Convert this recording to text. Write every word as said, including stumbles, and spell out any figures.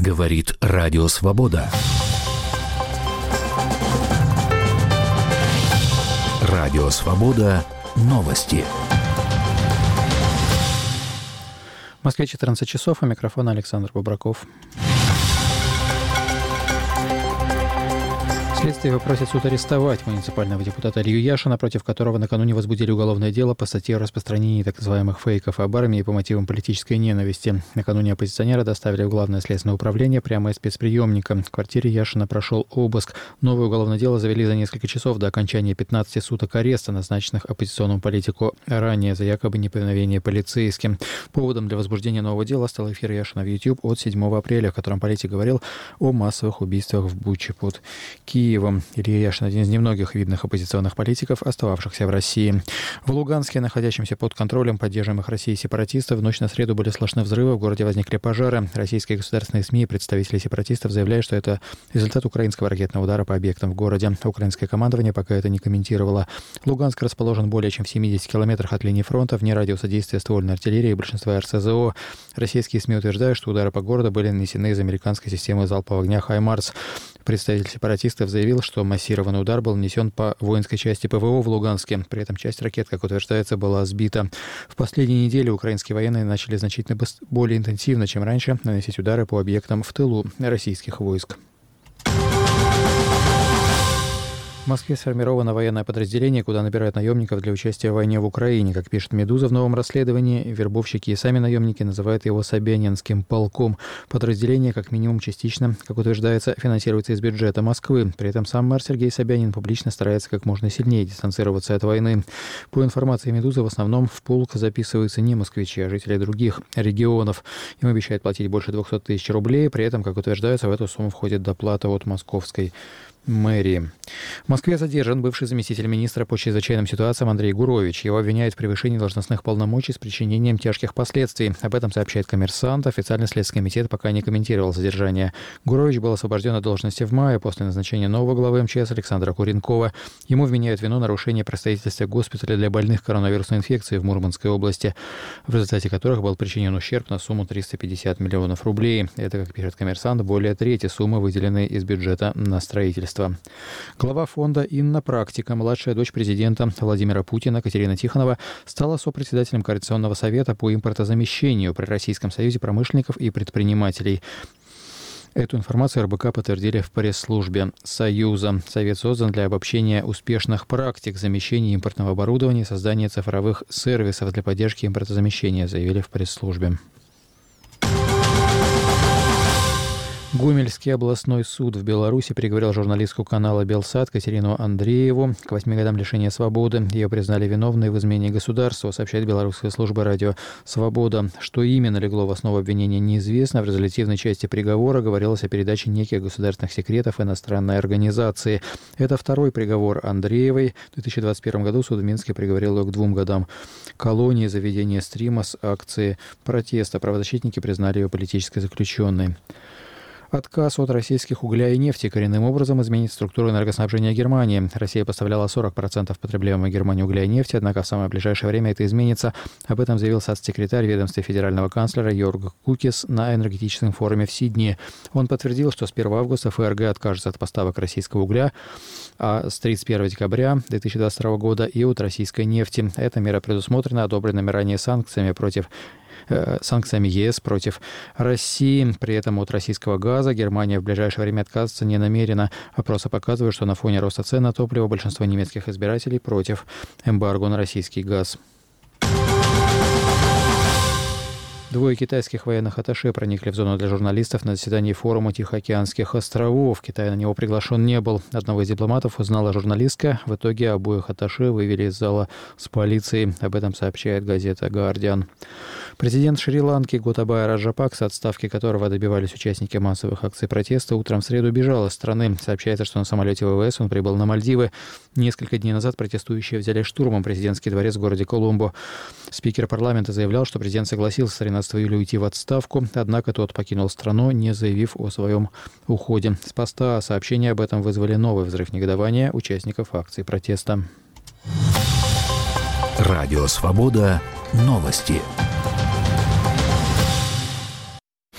Говорит Радио Свобода. Радио Свобода. Новости. В Москве четырнадцать часов, у микрофона Александр Бобраков. Следствие попросит суд арестовать муниципального депутата Илью Яшина, против которого накануне возбудили уголовное дело по статье о распространении так называемых фейков об армии по мотивам политической ненависти. Накануне оппозиционера доставили в Главное следственное управление прямо из спецприемника. В квартире Яшина прошел обыск. Новое уголовное дело завели за несколько часов до окончания пятнадцати суток ареста, назначенных оппозиционному политику ранее за якобы неповиновение полицейским. Поводом для возбуждения нового дела стал эфир Яшина в YouTube от седьмого апреля, в котором политик говорил о массовых убийствах в Буче под Киевом. Илья Яшин – один из немногих видных оппозиционных политиков, остававшихся в России. В Луганске, находящемся под контролем поддерживаемых Россией сепаратистов, в ночь на среду были слышны взрывы, в городе возникли пожары. Российские государственные СМИ и представители сепаратистов заявляют, что это результат украинского ракетного удара по объектам в городе. Украинское командование пока это не комментировало. Луганск расположен более чем в семидесяти километрах от линии фронта, вне радиуса действия ствольной артиллерии и большинства эр эс зэ о. Российские СМИ утверждают, что удары по городу были нанесены из американской системы залпового огня «Хаймарс». Представитель сепаратистов заявил, что массированный удар был нанесен по воинской части пэ вэ о в Луганске. При этом часть ракет, как утверждается, была сбита. В последние недели украинские военные начали значительно более интенсивно, чем раньше, наносить удары по объектам в тылу российских войск. В Москве сформировано военное подразделение, куда набирают наемников для участия в войне в Украине. Как пишет «Медуза» в новом расследовании, вербовщики и сами наемники называют его Собянинским полком. Подразделение, как минимум частично, как утверждается, финансируется из бюджета Москвы. При этом сам мэр Сергей Собянин публично старается как можно сильнее дистанцироваться от войны. По информации «Медузы», в основном в полк записываются не москвичи, а жители других регионов. Им обещают платить больше двухсот тысяч рублей. При этом, как утверждается, в эту сумму входит доплата от московской мэрии. В Москве задержан бывший заместитель министра по чрезвычайным ситуациям Андрей Гурович. Его обвиняют в превышении должностных полномочий с причинением тяжких последствий. Об этом сообщает «Коммерсант». Официальный Следственный комитет пока не комментировал задержание. Гурович был освобожден от должности в мае после назначения нового главы эм че эс Александра Куренкова. Ему вменяют вину нарушения при строительстве госпиталя для больных коронавирусной инфекцией в Мурманской области, в результате которых был причинен ущерб на сумму триста пятьдесят миллионов рублей. Это, как пишет «Коммерсант», более трети суммы, выделенной из бюджета на строительство. Глава фонда Инна Практика, младшая дочь президента Владимира Путина Катерина Тихонова, стала сопредседателем Координационного совета по импортозамещению при Российском союзе промышленников и предпринимателей. Эту информацию эр бэ ка подтвердили в пресс-службе Союза. Совет создан для обобщения успешных практик замещения импортного оборудования и создания цифровых сервисов для поддержки импортозамещения, заявили в пресс-службе. Гомельский областной суд в Беларуси приговорил журналистку канала «Белсат» Катерину Андрееву к восьми годам лишения свободы. Ее признали виновной в измене государству, сообщает белорусская служба радио «Свобода». Что именно легло в основу обвинения, неизвестно. В резолютивной части приговора говорилось о передаче неких государственных секретов иностранной организации. Это второй приговор Андреевой. В две тысячи двадцать первом году суд в Минске приговорил ее к двум годам колонии за ведение стрима с акции протеста. Правозащитники признали ее политической заключенной. Отказ от российских угля и нефти коренным образом изменит структуру энергоснабжения Германии. Россия поставляла сорок процентов потребляемой Германии угля и нефти, однако в самое ближайшее время это изменится. Об этом заявил статс-секретарь ведомства федерального канцлера Йорг Кукис на энергетическом форуме в Сиднее. Он подтвердил, что с первого августа эф эр гэ откажется от поставок российского угля, а с тридцать первого декабря две тысячи двадцать второго года и от российской нефти. Эта мера предусмотрена одобренными ранее санкциями против санкциями е эс против России. При этом от российского газа Германия в ближайшее время отказываться не намерена. Опросы показывают, что на фоне роста цен на топливо большинство немецких избирателей против эмбарго на российский газ. Двое китайских военных атташе проникли в зону для журналистов на заседании форума Тихоокеанских островов. Китай на него приглашен не был. Одного из дипломатов узнала журналистка. В итоге обоих атташе вывели из зала с полицией. Об этом сообщает газета «Гардиан». Президент Шри-Ланки Готабая Раджапакса, отставки которого добивались участники массовых акций протеста, утром в среду бежал из страны. Сообщается, что на самолете вэ вэ эс он прибыл на Мальдивы. Несколько дней назад протестующие взяли штурмом президентский дворец в городе Коломбо. Спикер парламента заявлял, что президент согласился тринадцатого июля уйти в отставку, однако тот покинул страну, не заявив о своем уходе с поста. Сообщения об этом вызвали новый взрыв негодования участников акций протеста. Радио «Свобода». Новости.